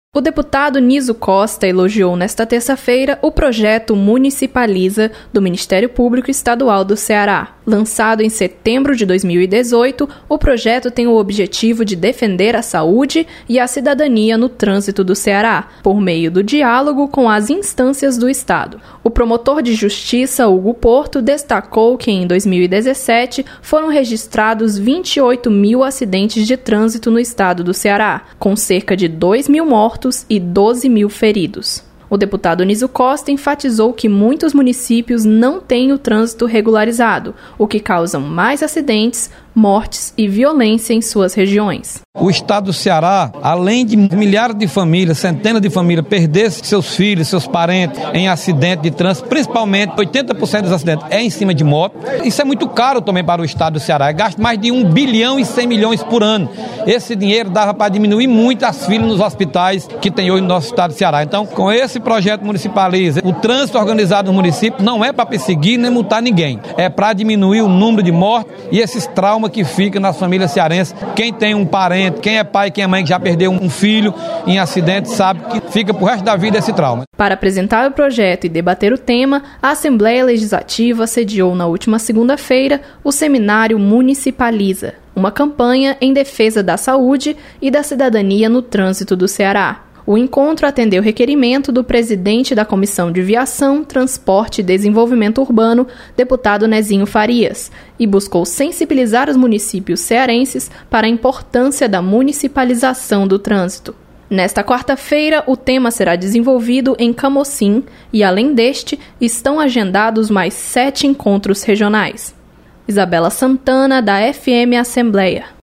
O deputado Niso Costa elogiou nesta terça-feira o projeto Municipaliza do Ministério Público Estadual do Ceará. Lançado em setembro de 2018, o projeto tem o objetivo de defender a saúde e a cidadania no trânsito do Ceará, por meio do diálogo com as instâncias do Estado. O promotor de justiça, Hugo Porto, destacou que em 2017 foram registrados 28 mil acidentes de trânsito no estado do Ceará, com cerca de 2 mil mortos e 12 mil feridos. O deputado Niso Costa enfatizou que muitos municípios não têm o trânsito regularizado, o que causa mais acidentes, mortes e violência em suas regiões. O estado do Ceará, além de milhares de famílias, centenas de famílias, perder seus filhos, seus parentes em acidente de trânsito, principalmente 80% dos acidentes é em cima de moto. Isso é muito caro também para o estado do Ceará. Gasta mais de 1 bilhão e 100 milhões por ano. Esse dinheiro dava para diminuir muito as filas nos hospitais que tem hoje no nosso estado do Ceará. Então, com esse projeto Municipaliza, o trânsito organizado no município não é para perseguir nem multar ninguém. É para diminuir o número de mortes e esses traumas que ficam nas famílias cearenses. Quem tem um parente, quem é pai, quem é mãe que já perdeu um filho em acidente, sabe que fica pro resto da vida esse trauma. Para apresentar o projeto e debater o tema, a Assembleia Legislativa sediou na última segunda-feira o seminário Municipaliza, uma campanha em defesa da saúde e da cidadania no trânsito do Ceará. O encontro atendeu requerimento do presidente da Comissão de Viação, Transporte e Desenvolvimento Urbano, deputado Nezinho Farias, e buscou sensibilizar os municípios cearenses para a importância da municipalização do trânsito. Nesta quarta-feira, o tema será desenvolvido em Camocim e, além deste, estão agendados mais 7 encontros regionais. Isabela Santana, da FM Assembleia.